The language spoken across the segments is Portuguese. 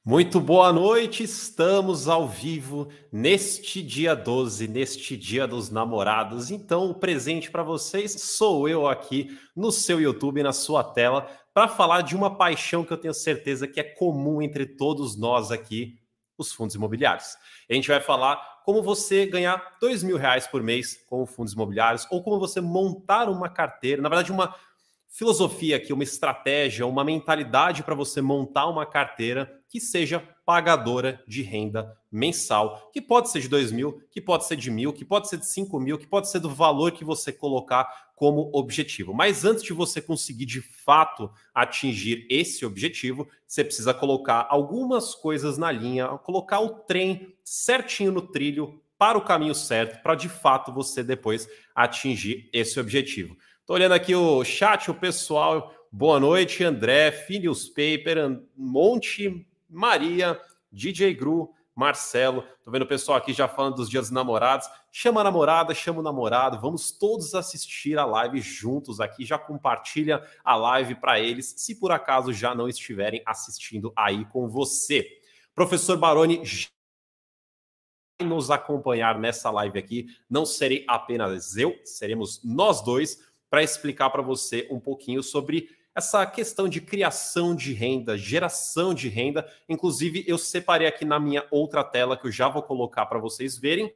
Muito boa noite, estamos ao vivo neste dia 12, neste dia dos namorados. Então, o presente para vocês sou eu aqui no seu YouTube, na sua tela, para falar de uma paixão que eu tenho certeza que é comum entre todos nós aqui, os fundos imobiliários. A gente vai falar como você ganhar R$ 2.000 por mês com fundos imobiliários ou como você montar uma carteira, na verdade uma filosofia aqui, uma estratégia, uma mentalidade para você montar uma carteira que seja pagadora de renda mensal, que pode ser de 2.000, que pode ser de 1.000, que pode ser de 5.000, que pode ser do valor que você colocar como objetivo. Mas antes de você conseguir de fato atingir esse objetivo, você precisa colocar algumas coisas na linha, colocar o trem certinho no trilho para o caminho certo, para de fato você depois atingir esse objetivo. Estou olhando aqui o chat, o pessoal. Boa noite, André, Phineas Paper, Monte, Maria, DJ Gru, Marcelo. Estou vendo o pessoal aqui já falando dos dias dos namorados. Chama a namorada, chama o namorado. Vamos todos assistir a live juntos aqui. Já compartilha a live para eles, se por acaso já não estiverem assistindo aí com você. Professor Baroni vai nos acompanhar nessa live aqui. Não serei apenas eu, seremos nós dois, para explicar para você um pouquinho sobre essa questão de criação de renda, geração de renda. Inclusive, eu separei aqui na minha outra tela, que eu já vou colocar para vocês verem.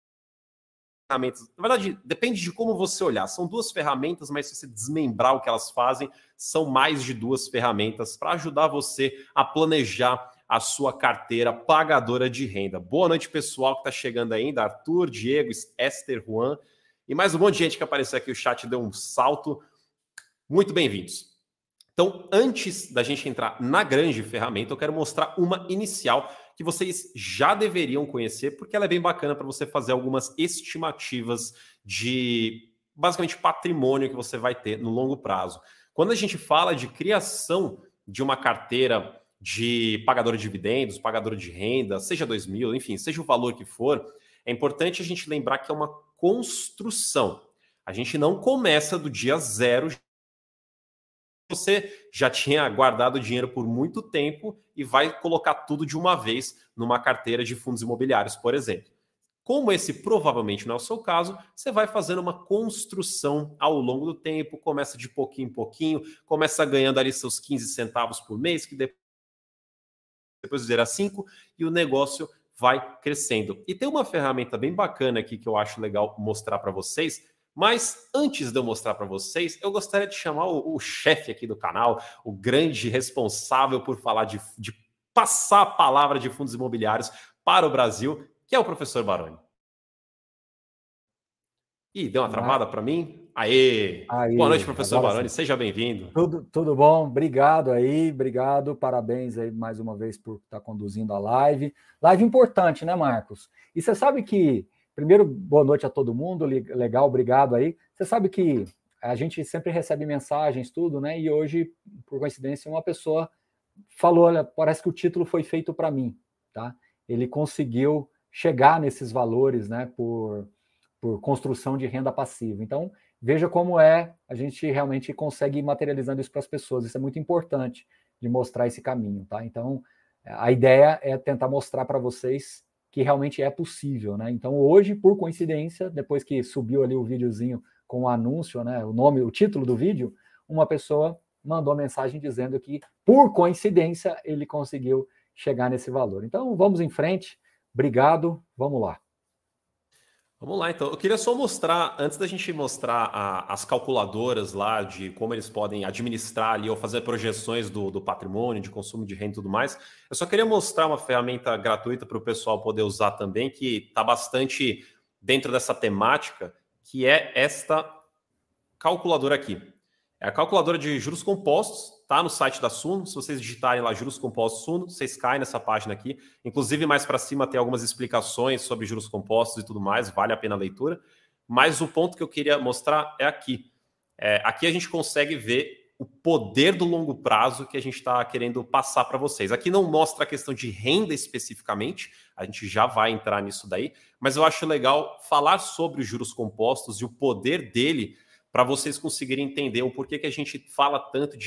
Na verdade, depende de como você olhar. São duas ferramentas, mas se você desmembrar o que elas fazem, são mais de duas ferramentas para ajudar você a planejar a sua carteira pagadora de renda. Boa noite, pessoal que está chegando ainda. Arthur, Diego, Esther, Juan. E mais um monte de gente que apareceu aqui, o chat deu um salto. Muito bem-vindos. Então, antes da gente entrar na grande ferramenta, eu quero mostrar uma inicial que vocês já deveriam conhecer, porque ela é bem bacana para você fazer algumas estimativas de, basicamente, patrimônio que você vai ter no longo prazo. Quando a gente fala de criação de uma carteira de pagador de dividendos, pagador de renda, seja 2.000, enfim, seja o valor que for, é importante a gente lembrar que é uma construção. A gente não começa do dia zero. Você já tinha guardado dinheiro por muito tempo e vai colocar tudo de uma vez numa carteira de fundos imobiliários, por exemplo. Como esse provavelmente não é o seu caso, você vai fazendo uma construção ao longo do tempo, começa de pouquinho em pouquinho, começa ganhando ali seus 15 centavos por mês, que depois zera 5 e o negócio vai crescendo. E tem uma ferramenta bem bacana aqui que eu acho legal mostrar para vocês, mas antes de eu mostrar para vocês, eu gostaria de chamar o chefe aqui do canal, o grande responsável por falar de passar a palavra de fundos imobiliários para o Brasil, que é o professor Baroni. Ih, deu uma travada para mim? Aê! Boa noite, professor Baroni, seja bem-vindo. Tudo bom, obrigado aí, obrigado, parabéns aí mais uma vez por estar conduzindo a live. Live importante, né, Marcos? E você sabe que, primeiro, boa noite a todo mundo, legal, obrigado aí. Você sabe que a gente sempre recebe mensagens, tudo, né? E hoje, por coincidência, uma pessoa falou, olha, parece que o título foi feito para mim, tá? Ele conseguiu chegar nesses valores, né, por construção de renda passiva. Então, veja como a gente realmente consegue ir materializando isso para as pessoas. Isso é muito importante de mostrar esse caminho, tá? Então, a ideia é tentar mostrar para vocês que realmente é possível, né? Então, hoje, por coincidência, depois que subiu ali o videozinho com o anúncio, né, o título do vídeo, uma pessoa mandou mensagem dizendo que, por coincidência, ele conseguiu chegar nesse valor. Então, vamos em frente. Obrigado. Vamos lá. Vamos lá, então. Eu queria só mostrar, antes da gente mostrar as calculadoras lá de como eles podem administrar ali ou fazer projeções do patrimônio, de consumo de renda e tudo mais, eu só queria mostrar uma ferramenta gratuita para o pessoal poder usar também, que está bastante dentro dessa temática, que é esta calculadora aqui. É a calculadora de juros compostos, tá no site da Suno. Se vocês digitarem lá juros compostos Suno, vocês caem nessa página aqui. Inclusive, mais para cima tem algumas explicações sobre juros compostos e tudo mais, vale a pena a leitura. Mas o ponto que eu queria mostrar é aqui. Aqui a gente consegue ver o poder do longo prazo que a gente está querendo passar para vocês. Aqui não mostra a questão de renda especificamente, a gente já vai entrar nisso daí, mas eu acho legal falar sobre os juros compostos e o poder dele para vocês conseguirem entender o porquê que a gente fala tanto de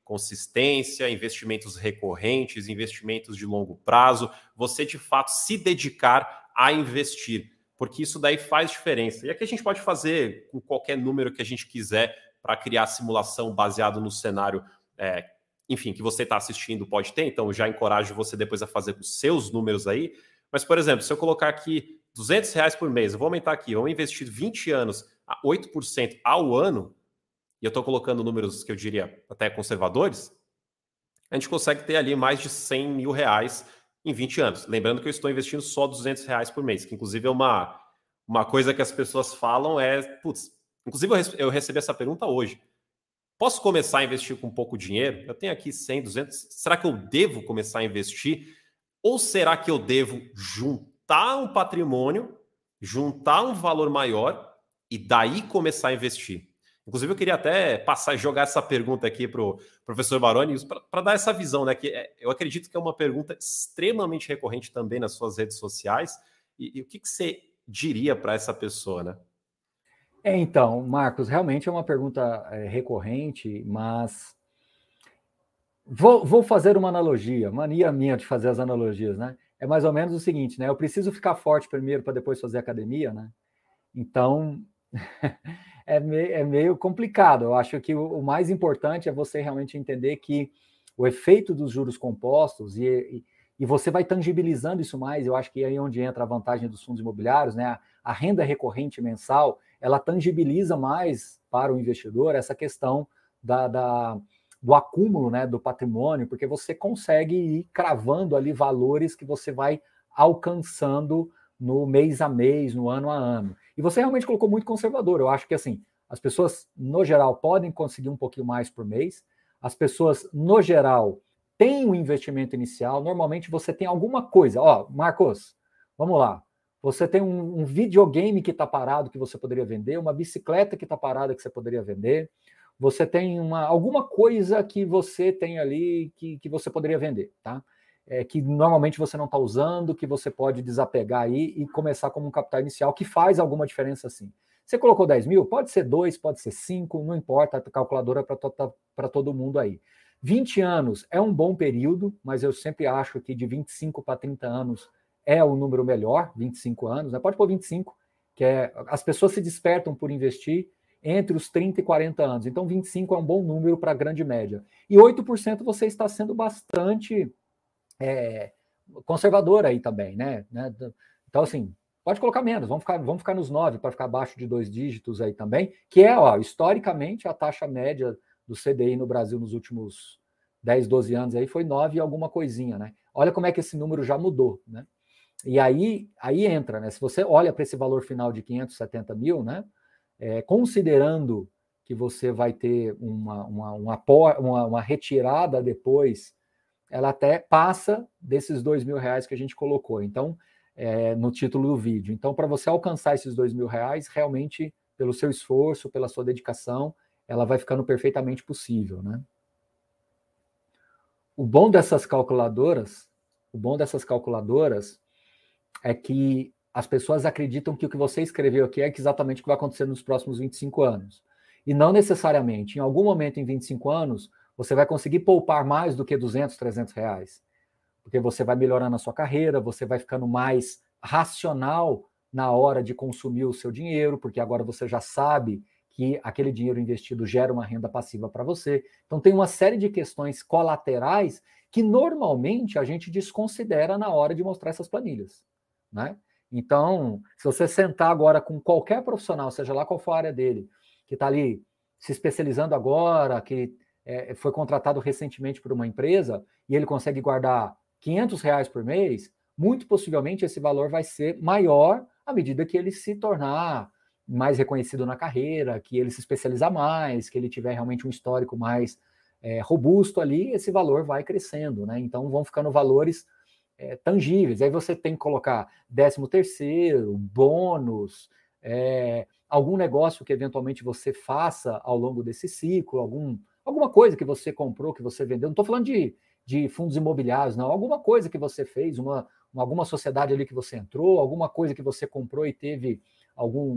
consistência, investimentos recorrentes, investimentos de longo prazo, você de fato se dedicar a investir, porque isso daí faz diferença. E aqui a gente pode fazer com qualquer número que a gente quiser para criar simulação baseado no cenário, enfim, que você está assistindo pode ter, então já encorajo você depois a fazer com os seus números aí. Mas, por exemplo, se eu colocar aqui R$200 por mês, eu vou aumentar aqui, vamos investir 20 anos a 8% ao ano, e eu estou colocando números que eu diria até conservadores, a gente consegue ter ali mais de R$100 mil em 20 anos. Lembrando que eu estou investindo só R$200 por mês, que inclusive é uma coisa que as pessoas falam inclusive eu recebi essa pergunta hoje. Posso começar a investir com pouco dinheiro? Eu tenho aqui 100, 200. Será que eu devo começar a investir? Ou será que eu devo juntar um patrimônio, juntar um valor maior e daí começar a investir? Inclusive, eu queria até jogar essa pergunta aqui para o professor Baroni, para dar essa visão, né? Que eu acredito que é uma pergunta extremamente recorrente também nas suas redes sociais. E o que você diria para essa pessoa, né? Então, Marcos, realmente é uma pergunta recorrente, mas vou fazer uma analogia, mania minha de fazer as analogias, né? É mais ou menos o seguinte, né? Eu preciso ficar forte primeiro para depois fazer academia, né? Então, é meio complicado. Eu acho que o mais importante é você realmente entender que o efeito dos juros compostos e você vai tangibilizando isso mais. Eu acho que é aí onde entra a vantagem dos fundos imobiliários, né? A renda recorrente mensal, ela tangibiliza mais para o investidor essa questão do acúmulo, né, do patrimônio, porque você consegue ir cravando ali valores que você vai alcançando no mês a mês, no ano a ano. E você realmente colocou muito conservador. Eu acho que, assim, as pessoas, no geral, podem conseguir um pouquinho mais por mês. As pessoas, no geral, têm um investimento inicial. Normalmente, você tem alguma coisa. Ó, Marcos, vamos lá. Você tem um videogame que está parado que você poderia vender, uma bicicleta que está parada que você poderia vender. Você tem alguma coisa que você tem ali que você poderia vender, tá? Que normalmente você não está usando, que você pode desapegar aí e começar como um capital inicial, que faz alguma diferença sim. Você colocou 10 mil? Pode ser 2, pode ser 5, não importa, a calculadora para todo mundo aí. 20 anos é um bom período, mas eu sempre acho que de 25 para 30 anos é o número melhor, 25 anos, né? Pode pôr 25, que as pessoas se despertam por investir entre os 30 e 40 anos. Então, 25 é um bom número para a grande média. E 8% você está sendo bastante conservador aí também, né? Então, assim, pode colocar menos, vamos ficar nos 9 para ficar abaixo de 2 dígitos aí também, que é, historicamente, a taxa média do CDI no Brasil nos últimos 10, 12 anos aí foi 9 e alguma coisinha, né? Olha como é que esse número já mudou, né? E aí entra, né? Se você olha para esse valor final de 570 mil, né? Considerando que você vai ter uma retirada depois, ela até passa desses R$2.000 que a gente colocou. Então, no título do vídeo. Então, para você alcançar esses R$2.000, realmente, pelo seu esforço, pela sua dedicação, ela vai ficando perfeitamente possível, né? O bom dessas calculadoras é que as pessoas acreditam que o que você escreveu aqui é exatamente o que vai acontecer nos próximos 25 anos. E não necessariamente. Em algum momento em 25 anos, você vai conseguir poupar mais do que R$200, R$300. Porque você vai melhorando a sua carreira, você vai ficando mais racional na hora de consumir o seu dinheiro, porque agora você já sabe que aquele dinheiro investido gera uma renda passiva para você. Então tem uma série de questões colaterais que normalmente a gente desconsidera na hora de mostrar essas planilhas, né? Então, se você sentar agora com qualquer profissional, seja lá qual for a área dele, que está ali se especializando agora, que foi contratado recentemente por uma empresa, e ele consegue guardar R$500 por mês, muito possivelmente esse valor vai ser maior à medida que ele se tornar mais reconhecido na carreira, que ele se especializar mais, que ele tiver realmente um histórico mais robusto ali, esse valor vai crescendo, né? Então vão ficando valores tangíveis. Aí você tem que colocar 13º, bônus, algum negócio que eventualmente você faça ao longo desse ciclo, alguma coisa que você comprou, que você vendeu. Não estou falando de fundos imobiliários, não. Alguma coisa que você fez, alguma sociedade ali que você entrou, alguma coisa que você comprou e teve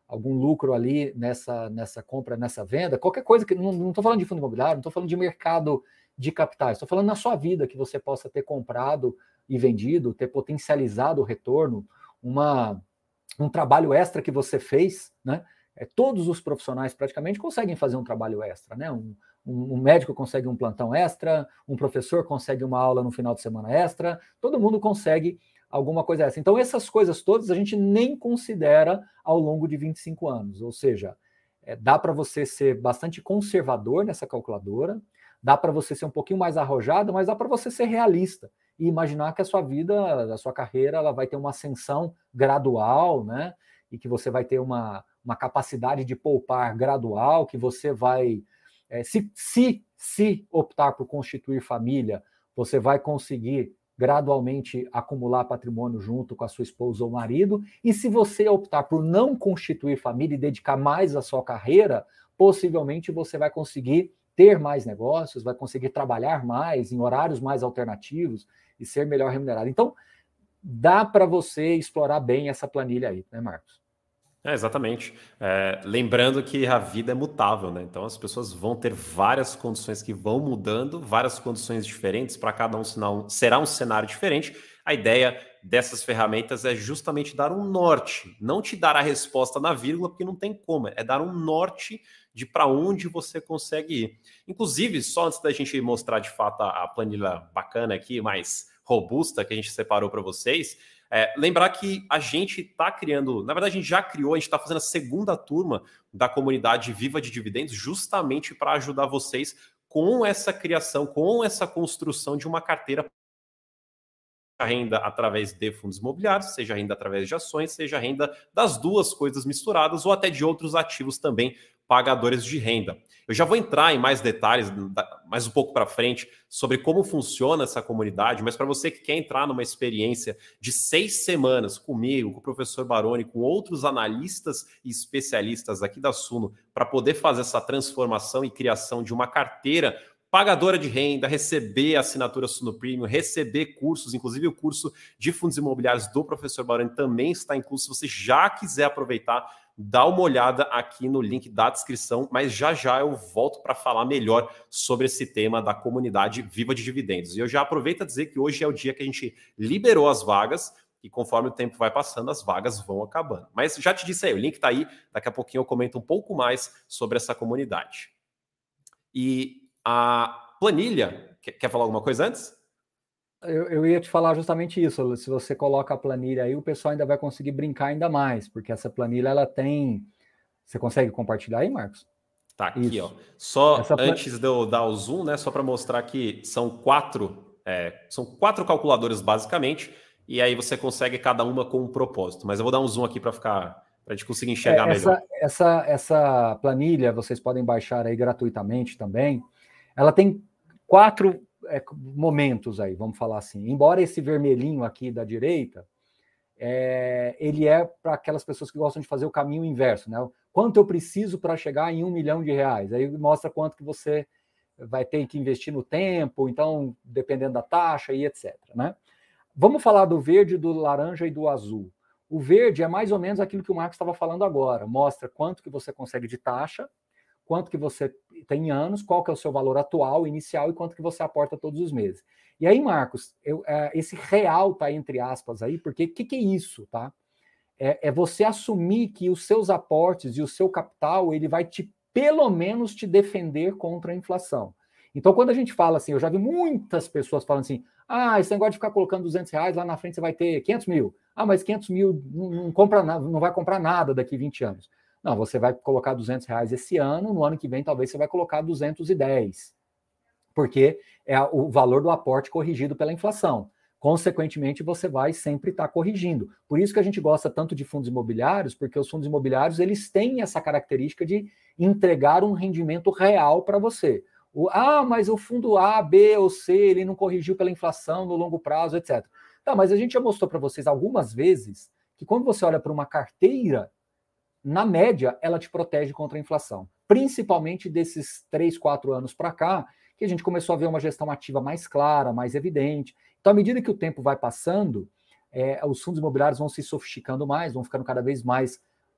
algum lucro ali nessa compra, nessa venda, qualquer coisa que... Não estou falando de fundo imobiliário, não estou falando de mercado de capitais, estou falando na sua vida que você possa ter comprado e vendido, ter potencializado o retorno, um trabalho extra que você fez, né? Todos os profissionais praticamente conseguem fazer um trabalho extra, né? Um médico consegue um plantão extra, um professor consegue uma aula no final de semana extra, todo mundo consegue alguma coisa extra. Então, essas coisas todas a gente nem considera ao longo de 25 anos, ou seja, dá para você ser bastante conservador nessa calculadora, dá para você ser um pouquinho mais arrojado, mas dá para você ser realista e imaginar que a sua vida, a sua carreira, ela vai ter uma ascensão gradual, né? E que você vai ter uma capacidade de poupar gradual, que você vai... Se optar por constituir família, você vai conseguir gradualmente acumular patrimônio junto com a sua esposa ou marido, e se você optar por não constituir família e dedicar mais à sua carreira, possivelmente você vai conseguir ter mais negócios, vai conseguir trabalhar mais, em horários mais alternativos e ser melhor remunerado. Então, dá para você explorar bem essa planilha aí, né, Marcos? Exatamente. Lembrando que a vida é mutável, né? Então as pessoas vão ter várias condições que vão mudando, várias condições diferentes, para cada um será um cenário diferente. A ideia dessas ferramentas é justamente dar um norte, não te dar a resposta na vírgula, porque não tem como, é dar um norte de para onde você consegue ir. Inclusive, só antes da gente mostrar de fato a planilha bacana aqui, mais robusta, que a gente separou para vocês, lembrar que a gente está criando, na verdade a gente já criou, a gente está fazendo a segunda turma da comunidade Viva de Dividendos justamente para ajudar vocês com essa criação, com essa construção de uma carteira, renda através de fundos imobiliários, seja renda através de ações, seja renda das duas coisas misturadas ou até de outros ativos também pagadores de renda. Eu já vou entrar em mais detalhes mais um pouco para frente sobre como funciona essa comunidade, mas para você que quer entrar numa experiência de 6 semanas comigo, com o professor Baroni, com outros analistas e especialistas aqui da Suno, para poder fazer essa transformação e criação de uma carteira pagadora de renda, receber a assinatura Suno Premium, receber cursos, inclusive o curso de fundos imobiliários do professor Baroni também está incluso. Se você já quiser aproveitar, dá uma olhada aqui no link da descrição, mas já eu volto para falar melhor sobre esse tema da comunidade Viva de Dividendos. E eu já aproveito a dizer que hoje é o dia que a gente liberou as vagas, e conforme o tempo vai passando, as vagas vão acabando. Mas já te disse aí, o link está aí, daqui a pouquinho eu comento um pouco mais sobre essa comunidade. E a planilha, quer falar alguma coisa antes? Eu ia te falar justamente isso. Se você coloca a planilha aí, o pessoal ainda vai conseguir brincar ainda mais, porque essa planilha, ela tem... Você consegue compartilhar aí, Marcos? Tá aqui, ó. Só antes de eu dar o zoom, né? Só para mostrar que são quatro calculadoras, basicamente, e aí você consegue cada uma com um propósito. Mas eu vou dar um zoom aqui para a gente conseguir enxergar melhor. Essa planilha, vocês podem baixar aí gratuitamente também. Ela tem 4 momentos aí, vamos falar assim. Embora esse vermelhinho aqui da direita, ele é para aquelas pessoas que gostam de fazer o caminho inverso, né? Quanto eu preciso para chegar em R$1 milhão? Aí mostra quanto que você vai ter que investir no tempo, então, dependendo da taxa e etc, né? Vamos falar do verde, do laranja e do azul. O verde é mais ou menos aquilo que o Marcos estava falando agora. Mostra quanto que você consegue de taxa, quanto que você tem em anos, qual que é o seu valor atual, inicial, e quanto que você aporta todos os meses. E aí, Marcos, esse real tá entre aspas aí, porque o que é isso, tá? É você assumir que os seus aportes e o seu capital, ele vai pelo menos te defender contra a inflação. Então, quando a gente fala assim, eu já vi muitas pessoas falando assim, esse negócio de ficar colocando R$200, lá na frente você vai ter 500 mil. Mas 500 mil não compra nada, não vai comprar nada daqui 20 anos. Não, você vai colocar R$200 esse ano, no ano que vem talvez você vai colocar 210, porque é o valor do aporte corrigido pela inflação. Consequentemente, você vai sempre estar corrigindo. Por isso que a gente gosta tanto de fundos imobiliários, porque os fundos imobiliários eles têm essa característica de entregar um rendimento real para você. Mas o fundo A, B ou C, ele não corrigiu pela inflação no longo prazo, etc. Tá, mas a gente já mostrou para vocês algumas vezes que quando você olha para uma carteira, na média, ela te protege contra a inflação. Principalmente desses 3, 4 anos para cá, que a gente começou a ver uma gestão ativa mais clara, mais evidente. Então, à medida que o tempo vai passando, os fundos imobiliários vão se sofisticando mais, vão ficando cada vez mais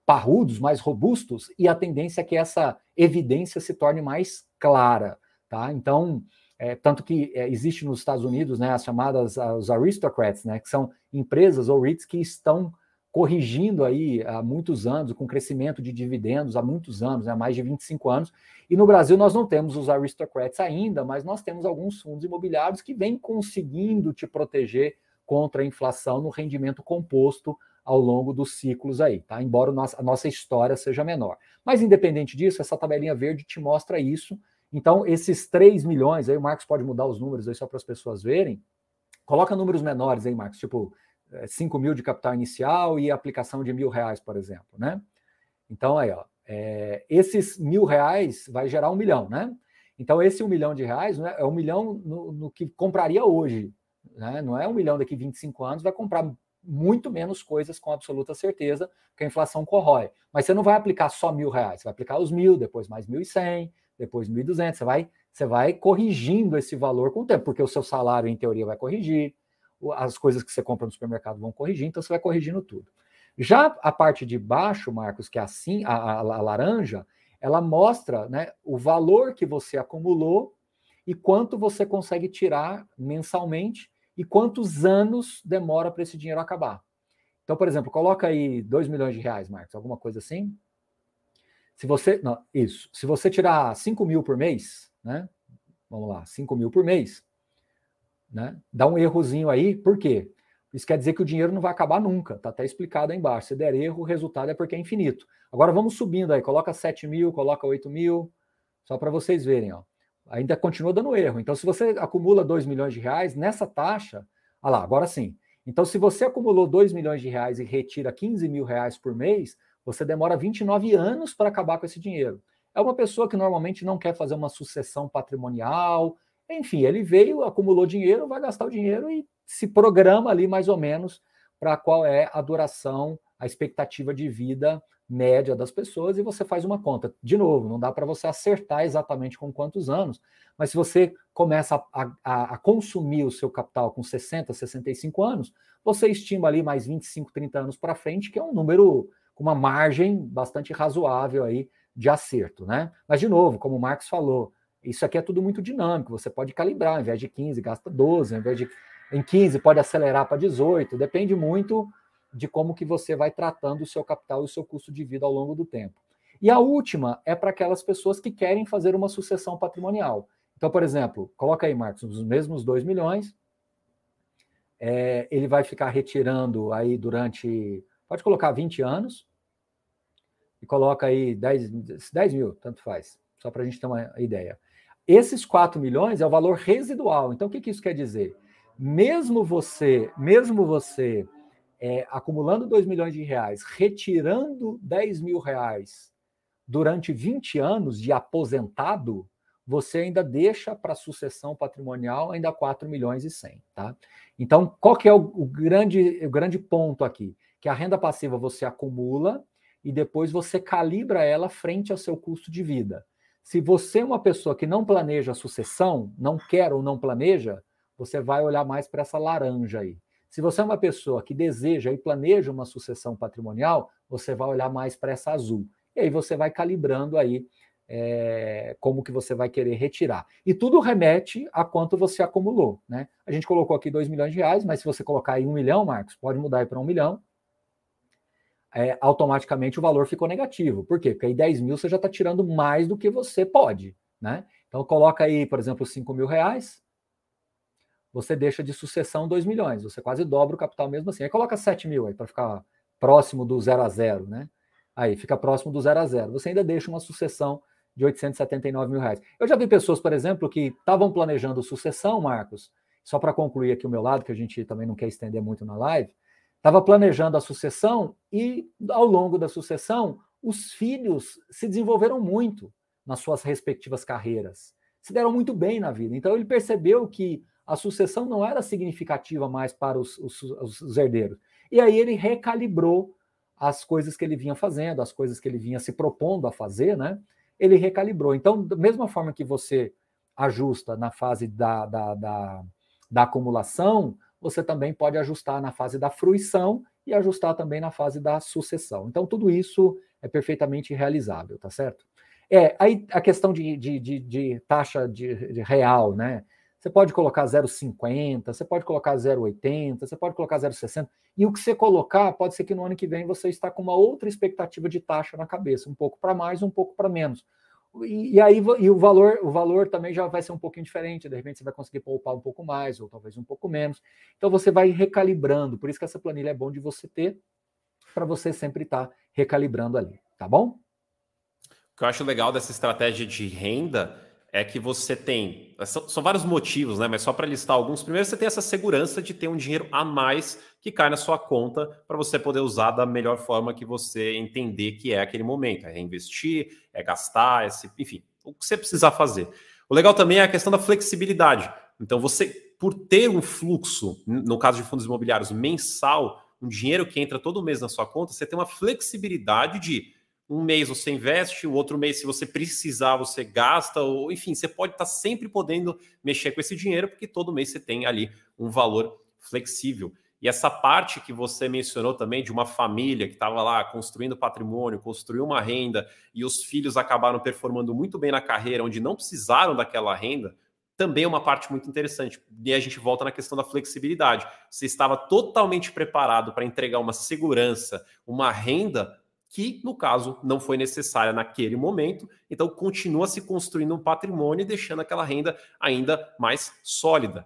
parrudos, mais robustos, e a tendência é que essa evidência se torne mais clara, tá? Então, tanto que existe nos Estados Unidos, né, as chamadas os aristocrats, né, que são empresas ou REITs que estão corrigindo aí há muitos anos, com crescimento de dividendos há muitos anos, né, há mais de 25 anos, e no Brasil nós não temos os aristocrats ainda, mas nós temos alguns fundos imobiliários que vêm conseguindo te proteger contra a inflação no rendimento composto ao longo dos ciclos aí, tá? Embora a nossa história seja menor. Mas independente disso, essa tabelinha verde te mostra isso. Então, esses 3 milhões, aí o Marcos pode mudar os números aí só para as pessoas verem, coloca números menores aí, Marcos, tipo 5 mil de capital inicial e aplicação de R$1.000, por exemplo, né? Então, aí, ó, esses R$1.000 vai gerar 1 milhão, né? Então, esse 1 milhão de reais, né, é 1 milhão no que compraria hoje, né? Não é 1 milhão daqui a 25 anos, vai comprar muito menos coisas com absoluta certeza, que a inflação corrói. Mas você não vai aplicar só R$1.000, você vai aplicar os 1.000, depois mais 1.100, depois 1.200, você vai corrigindo esse valor com o tempo, porque o seu salário, em teoria, vai corrigir, as coisas que você compra no supermercado vão corrigir, então você vai corrigindo tudo. Já a parte de baixo, Marcos, que é assim, a laranja, ela mostra, né, o valor que você acumulou e quanto você consegue tirar mensalmente e quantos anos demora para esse dinheiro acabar. Então, por exemplo, coloca aí 2 milhões de reais, Marcos, alguma coisa assim. Se você, não, isso, se você tirar 5 mil por mês, né? Vamos lá, 5 mil por mês, né? Dá um errozinho aí, por quê? Isso quer dizer que o dinheiro não vai acabar nunca, tá até explicado aí embaixo. Se der erro, o resultado é porque é infinito. Agora vamos subindo aí, coloca 7 mil, coloca 8 mil, só para vocês verem, ó. Ainda continua dando erro. Então, se você acumula 2 milhões de reais nessa taxa, olha lá, agora sim. Então, se você acumulou 2 milhões de reais e retira 15 mil reais por mês, você demora 29 anos para acabar com esse dinheiro. É uma pessoa que normalmente não quer fazer uma sucessão patrimonial, enfim, ele veio, acumulou dinheiro, vai gastar o dinheiro e se programa ali mais ou menos para qual é a duração, a expectativa de vida média das pessoas, e você faz uma conta. De novo, não dá para você acertar exatamente com quantos anos, mas se você começa a consumir o seu capital com 60, 65 anos, você estima ali mais 25, 30 anos para frente, que é um número com uma margem bastante razoável aí de acerto, né? Mas, de novo, como o Marcos falou, isso aqui é tudo muito dinâmico, você pode calibrar, ao invés de 15, gasta 12, ao invés de em 15 pode acelerar para 18, depende muito de como que você vai tratando o seu capital e o seu custo de vida ao longo do tempo. E a última é para aquelas pessoas que querem fazer uma sucessão patrimonial. Então, por exemplo, coloca aí, Marcos, os mesmos 2 milhões, ele vai ficar retirando aí durante, pode colocar 20 anos, e coloca aí 10 mil, tanto faz, só para a gente ter uma ideia. Esses 4 milhões é o valor residual. Então, o que isso quer dizer? Mesmo você acumulando 2 milhões de reais, retirando 10 mil reais durante 20 anos de aposentado, você ainda deixa para a sucessão patrimonial ainda 4 milhões e 100, tá? Então, qual que é o grande ponto aqui? Que a renda passiva você acumula e depois você calibra ela frente ao seu custo de vida. Se você é uma pessoa que não planeja a sucessão, não quer ou não planeja, você vai olhar mais para essa laranja aí. Se você é uma pessoa que deseja e planeja uma sucessão patrimonial, você vai olhar mais para essa azul. E aí você vai calibrando aí como que você vai querer retirar. E tudo remete a quanto você acumulou, né? A gente colocou aqui 2 milhões de reais, mas se você colocar aí 1 milhão, Marcos, pode mudar aí para 1 milhão, automaticamente o valor ficou negativo. Por quê? Porque aí 10 mil você já está tirando mais do que você pode, né? Então coloca aí, por exemplo, 5 mil reais, você deixa de sucessão 2 milhões, você quase dobra o capital mesmo assim. Aí coloca 7 mil aí para ficar próximo do 0 a 0, né? Aí fica próximo do 0 a 0. Você ainda deixa uma sucessão de 879 mil reais. Eu já vi pessoas, por exemplo, que estavam planejando sucessão, Marcos, só para concluir aqui o meu lado, que a gente também não quer estender muito na live, estava planejando a sucessão e, ao longo da sucessão, os filhos se desenvolveram muito nas suas respectivas carreiras, se deram muito bem na vida. Então, ele percebeu que a sucessão não era significativa mais para os herdeiros. E aí ele recalibrou as coisas que ele vinha fazendo, as coisas que ele vinha se propondo a fazer, né? Ele recalibrou. Então, da mesma forma que você ajusta na fase da acumulação, você também pode ajustar na fase da fruição e ajustar também na fase da sucessão. Então, tudo isso é perfeitamente realizável, tá certo? Aí a questão de taxa de real, né? Você pode colocar 0,50, você pode colocar 0,80, você pode colocar 0,60, e o que você colocar, pode ser que no ano que vem você está com uma outra expectativa de taxa na cabeça, um pouco para mais, um pouco para menos. E aí o valor também já vai ser um pouquinho diferente, de repente você vai conseguir poupar um pouco mais, ou talvez um pouco menos. Então você vai recalibrando, por isso que essa planilha é bom de você ter, para você sempre estar recalibrando ali, tá bom? O que eu acho legal dessa estratégia de renda é que você tem... São vários motivos, né? Mas só para listar alguns. Primeiro, você tem essa segurança de ter um dinheiro a mais que cai na sua conta para você poder usar da melhor forma que você entender que é aquele momento. É reinvestir, é gastar, enfim, o que você precisar fazer. O legal também é a questão da flexibilidade. Então, você, por ter um fluxo, no caso de fundos imobiliários, mensal, um dinheiro que entra todo mês na sua conta, você tem uma flexibilidade de... Um mês você investe, o outro mês, se você precisar, você gasta, ou enfim, você pode estar sempre podendo mexer com esse dinheiro, porque todo mês você tem ali um valor flexível. E essa parte que você mencionou também de uma família que estava lá construindo patrimônio, construiu uma renda, e os filhos acabaram performando muito bem na carreira, onde não precisaram daquela renda, também é uma parte muito interessante. E a gente volta na questão da flexibilidade. Você estava totalmente preparado para entregar uma segurança, uma renda que, no caso, não foi necessária naquele momento, então continua se construindo um patrimônio e deixando aquela renda ainda mais sólida.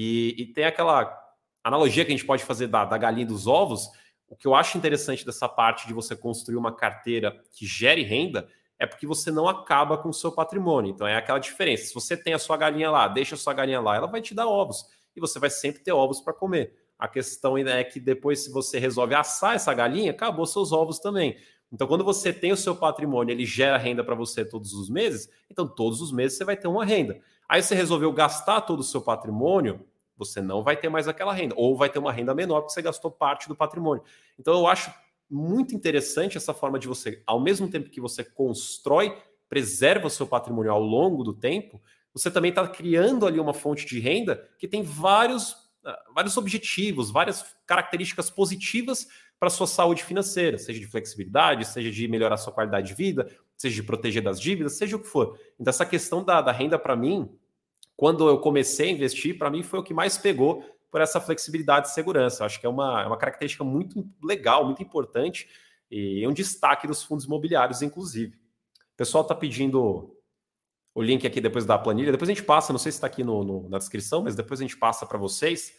E tem aquela analogia que a gente pode fazer da galinha e dos ovos. O que eu acho interessante dessa parte de você construir uma carteira que gere renda é porque você não acaba com o seu patrimônio. Então é aquela diferença. Se você tem a sua galinha lá, deixa a sua galinha lá, ela vai te dar ovos. E você vai sempre ter ovos para comer. A questão é que depois, se você resolve assar essa galinha, acabou seus ovos também. Então, quando você tem o seu patrimônio, ele gera renda para você todos os meses, então todos os meses você vai ter uma renda. Aí você resolveu gastar todo o seu patrimônio, você não vai ter mais aquela renda, ou vai ter uma renda menor porque você gastou parte do patrimônio. Então, eu acho muito interessante essa forma de você, ao mesmo tempo que você constrói, preserva o seu patrimônio ao longo do tempo, você também está criando ali uma fonte de renda que tem vários objetivos, várias características positivas para a sua saúde financeira, seja de flexibilidade, seja de melhorar a sua qualidade de vida, seja de proteger das dívidas, seja o que for. Então, essa questão da renda, para mim, quando eu comecei a investir, para mim foi o que mais pegou por essa flexibilidade e segurança. Eu acho que é uma característica muito legal, muito importante e um destaque dos fundos imobiliários, inclusive. O pessoal está pedindo o link aqui depois da planilha. Depois a gente passa, não sei se está aqui na descrição, mas depois a gente passa para vocês.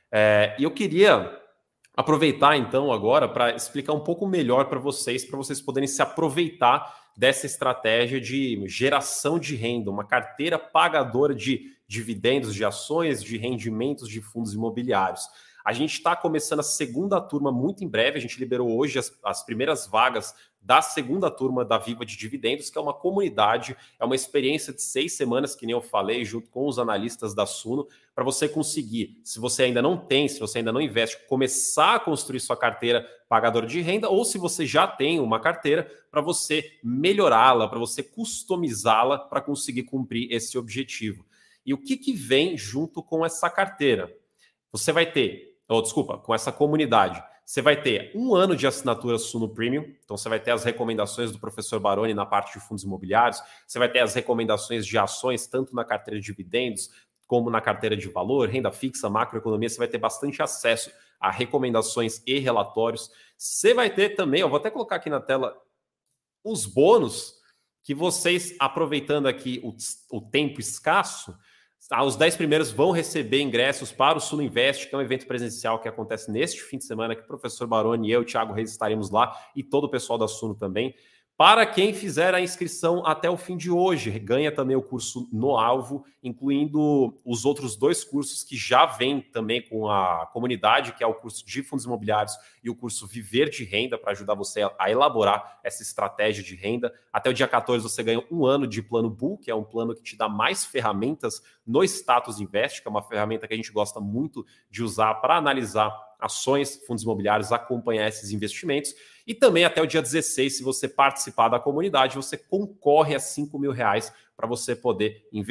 E eu queria aproveitar, então, agora para explicar um pouco melhor para vocês poderem se aproveitar dessa estratégia de geração de renda, uma carteira pagadora de dividendos, de ações, de rendimentos de fundos imobiliários. A gente está começando a segunda turma muito em breve, a gente liberou hoje as primeiras vagas da segunda turma da Viva de Dividendos, que é uma comunidade, é uma experiência de 6 semanas, que nem eu falei, junto com os analistas da Suno, para você conseguir, se você ainda não tem, se você ainda não investe, começar a construir sua carteira pagadora de renda, ou se você já tem uma carteira, para você melhorá-la, para você customizá-la, para conseguir cumprir esse objetivo. E o que vem junto com essa carteira? Você vai ter, com essa comunidade, você vai ter 1 ano de assinatura Suno Premium, então você vai ter as recomendações do professor Baroni na parte de fundos imobiliários, você vai ter as recomendações de ações, tanto na carteira de dividendos, como na carteira de valor, renda fixa, macroeconomia, você vai ter bastante acesso a recomendações e relatórios. Você vai ter também, eu vou até colocar aqui na tela, os bônus que vocês, aproveitando aqui o tempo escasso, os 10 primeiros vão receber ingressos para o Suno Invest, que é um evento presencial que acontece neste fim de semana, que o professor Baroni e eu, Thiago Reis, estaremos lá, e todo o pessoal da Suno também. Para quem fizer a inscrição até o fim de hoje, ganha também o curso No Alvo, incluindo os outros 2 cursos que já vêm também com a comunidade, que é o curso de fundos imobiliários e o curso Viver de Renda, para ajudar você a elaborar essa estratégia de renda. Até o dia 14 você ganha 1 ano de plano Bull, que é um plano que te dá mais ferramentas no Status Invest, que é uma ferramenta que a gente gosta muito de usar para analisar ações, fundos imobiliários, acompanhar esses investimentos. E também até o dia 16, se você participar da comunidade, você concorre a R$5.000 para você poder investir.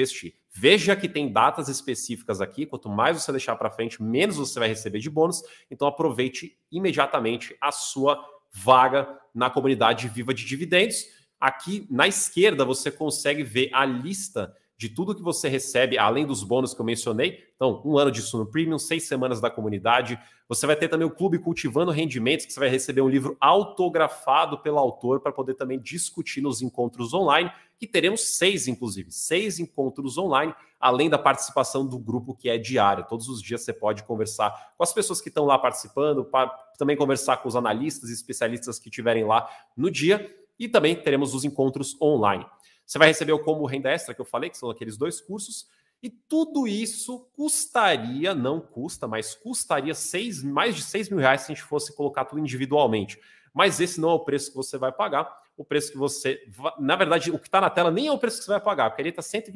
Veja que tem datas específicas aqui. Quanto mais você deixar para frente, menos você vai receber de bônus. Então aproveite imediatamente a sua vaga na comunidade Viva de Dividendos. Aqui na esquerda você consegue ver a lista de tudo que você recebe, além dos bônus que eu mencionei. Então, 1 ano de Suno Premium, 6 semanas da comunidade. Você vai ter também o Clube Cultivando Rendimentos, que você vai receber um livro autografado pelo autor para poder também discutir nos encontros online, que teremos 6, inclusive. 6 encontros online, além da participação do grupo que é diário. Todos os dias você pode conversar com as pessoas que estão lá participando, também conversar com os analistas e especialistas que estiverem lá no dia, e também teremos os encontros online. Você vai receber o Combo Renda Extra, que eu falei, que são aqueles 2 cursos, e tudo isso custaria, não custa, mas custaria mais de 6 mil reais se a gente fosse colocar tudo individualmente. Mas esse não é o preço que você vai pagar. O preço que você... Na verdade, o que está na tela nem é o preço que você vai pagar, porque ele está R$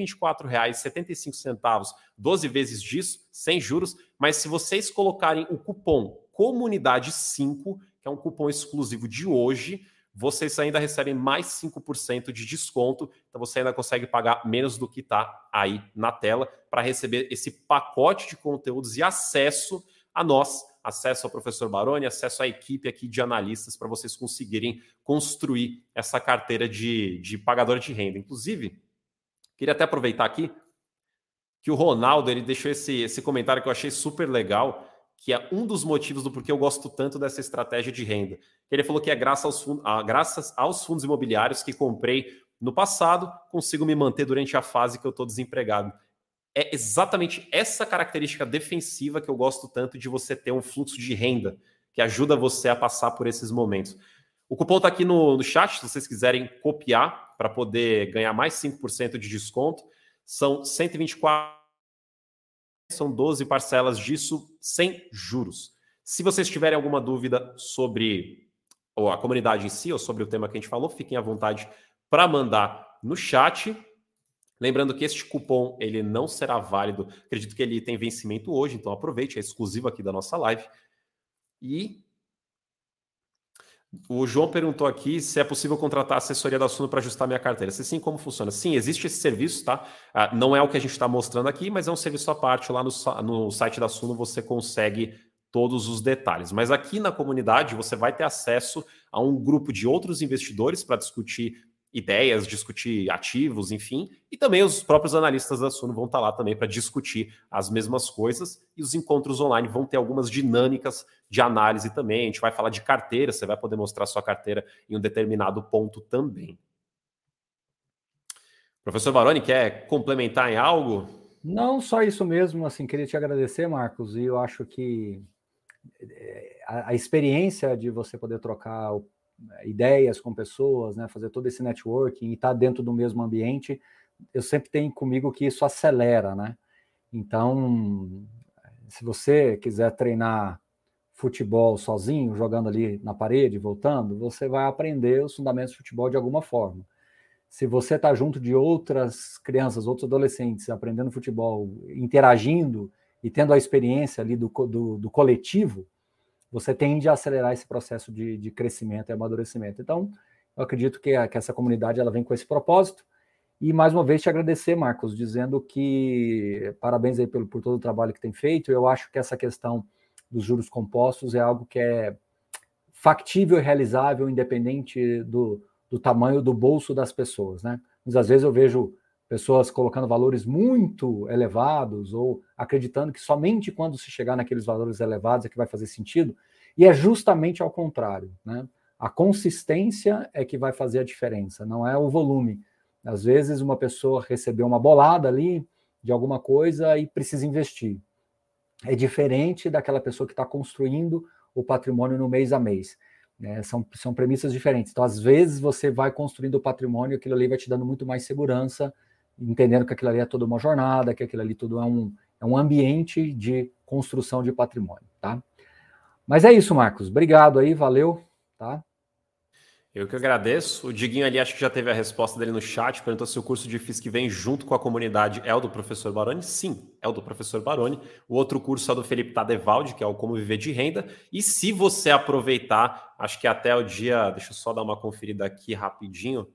124,75, 12 vezes disso, sem juros. Mas se vocês colocarem o cupom Comunidade5, que é um cupom exclusivo de hoje, vocês ainda recebem mais 5% de desconto, então você ainda consegue pagar menos do que está aí na tela para receber esse pacote de conteúdos e acesso a nós, acesso ao professor Baroni, acesso à equipe aqui de analistas para vocês conseguirem construir essa carteira de pagador de renda. Inclusive, queria até aproveitar aqui que o Ronaldo ele deixou esse comentário que eu achei super legal, que é um dos motivos do porquê eu gosto tanto dessa estratégia de renda. Ele falou que é graças aos fundos imobiliários que comprei no passado, consigo me manter durante a fase que eu estou desempregado. É exatamente essa característica defensiva que eu gosto tanto de você ter um fluxo de renda, que ajuda você a passar por esses momentos. O cupom está aqui no chat, se vocês quiserem copiar para poder ganhar mais 5% de desconto. São 124, são 12 parcelas disso sem juros. Se vocês tiverem alguma dúvida sobre a comunidade em si ou sobre o tema que a gente falou, fiquem à vontade para mandar no chat. Lembrando que este cupom ele não será válido, acredito que ele tem vencimento hoje, então aproveite, é exclusivo aqui da nossa live. E o João perguntou aqui se é possível contratar a assessoria da Suno para ajustar minha carteira. Se sim, como funciona? Sim, existe esse serviço, tá? Não é o que a gente está mostrando aqui, mas é um serviço à parte. Lá no site da Suno você consegue todos os detalhes. Mas aqui na comunidade você vai ter acesso a um grupo de outros investidores para discutir ideias, discutir ativos, enfim, e também os próprios analistas da Suno vão estar lá também para discutir as mesmas coisas, e os encontros online vão ter algumas dinâmicas de análise também. A gente vai falar de carteira, você vai poder mostrar sua carteira em um determinado ponto também. Professor Baroni, quer complementar em algo? Não, só isso mesmo, assim, queria te agradecer, Marcos, e eu acho que a experiência de você poder trocar ideias com pessoas, né, fazer todo esse networking e estar dentro do mesmo ambiente, eu sempre tenho comigo que isso acelera, né? Então, se você quiser treinar futebol sozinho, jogando ali na parede, voltando, você vai aprender os fundamentos de futebol de alguma forma. Se você está junto de outras crianças, outros adolescentes, aprendendo futebol, interagindo e tendo a experiência ali do coletivo, você tende a acelerar esse processo de crescimento e amadurecimento. Então, eu acredito que essa comunidade ela vem com esse propósito. E, mais uma vez, te agradecer, Marcos, dizendo que parabéns aí por todo o trabalho que tem feito. Eu acho que essa questão dos juros compostos é algo que é factível e realizável, independente do tamanho do bolso das pessoas, né? Muitas vezes eu vejo pessoas colocando valores muito elevados ou acreditando que somente quando se chegar naqueles valores elevados é que vai fazer sentido, e é justamente ao contrário, né? A consistência é que vai fazer a diferença, não é o volume. Às vezes uma pessoa recebeu uma bolada ali de alguma coisa e precisa investir. É diferente daquela pessoa que está construindo o patrimônio no mês a mês. São premissas diferentes. Então, às vezes, você vai construindo o patrimônio e aquilo ali vai te dando muito mais segurança, entendendo que aquilo ali é toda uma jornada, que aquilo ali tudo é um ambiente de construção de patrimônio, tá? Mas é isso, Marcos. Obrigado aí, valeu, tá? Eu que agradeço. O Diguinho ali acho que já teve a resposta dele no chat, perguntou se o curso de FIIs que vem junto com a comunidade é o do professor Baroni. Sim, é o do professor Baroni. O outro curso é do Felipe Tadevaldi, que é o Como Viver de Renda. E se você aproveitar, acho que até o dia... Deixa eu só dar uma conferida aqui rapidinho.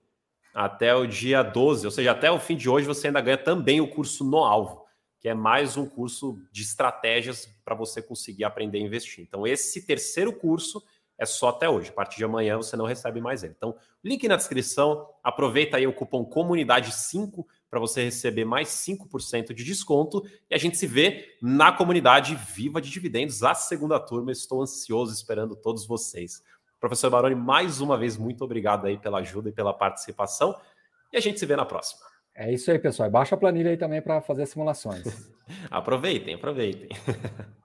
Até o dia 12, ou seja, até o fim de hoje você ainda ganha também o curso No Alvo, que é mais um curso de estratégias para você conseguir aprender a investir. Então, esse terceiro curso é só até hoje. A partir de amanhã você não recebe mais ele. Então, link na descrição. Aproveita aí o cupom COMUNIDADE5 para você receber mais 5% de desconto. E a gente se vê na comunidade Viva de Dividendos, a segunda turma. Estou ansioso esperando todos vocês. Professor Baroni, mais uma vez, muito obrigado aí pela ajuda e pela participação. E a gente se vê na próxima. É isso aí, pessoal. Baixa a planilha aí também para fazer simulações. Aproveitem.